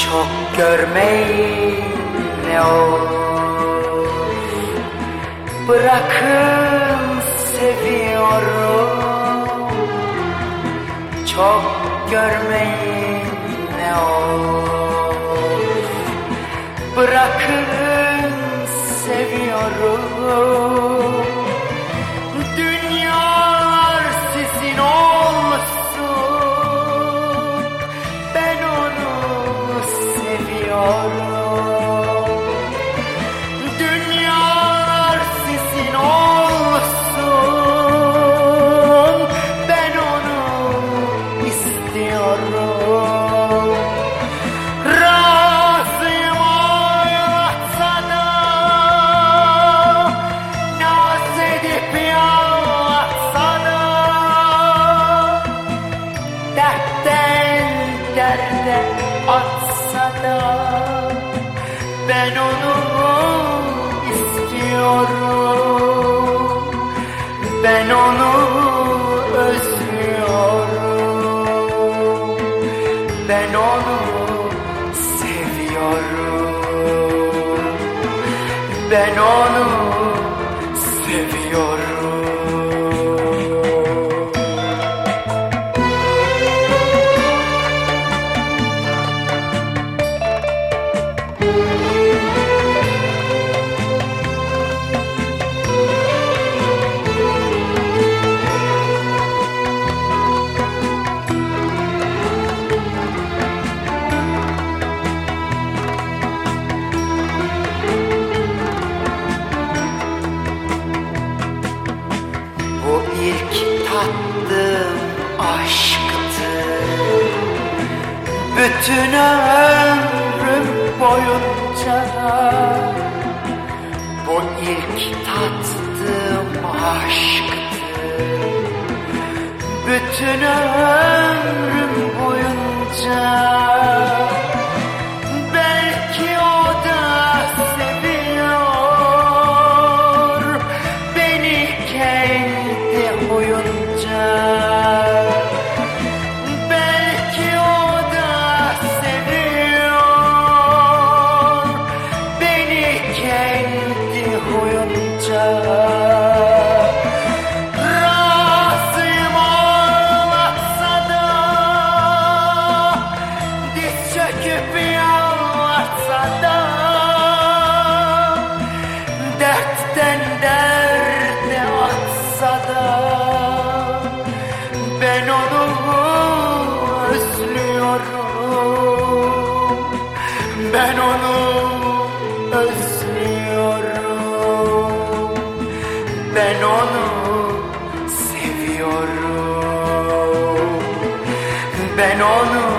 Çok görmeyin ne olur, bırakın seviyorum. Çok görmeyin ne olur, bırakın seviyorum. Dünyalar sizin olsun, ben onu seviyorum. Dünyalar sizin olsun, ben onu istiyorum. Razıyım ağlatsa da, naz edip yalvatsa da, dertten derde atsa da, ben onu istiyorum. Ben onu özlüyorum. Ben onu seviyorum. Ben onu seviyorum. Bu ilk tattığım aşktı, bütün ömrüm boyunca. Bu ilk tattığım aşktı, bütün ömrüm boyunca. Belki o da seviyor beni kendi huyunca. Belki o da seviyor beni kendi huyunca. Razıyım ağlatsa da, diz çöküp yalvarsa da, dertten derde atsa da, ben onu özlüyorum. Ben onu özlüyorum. Ben onu seviyorum. Ben onu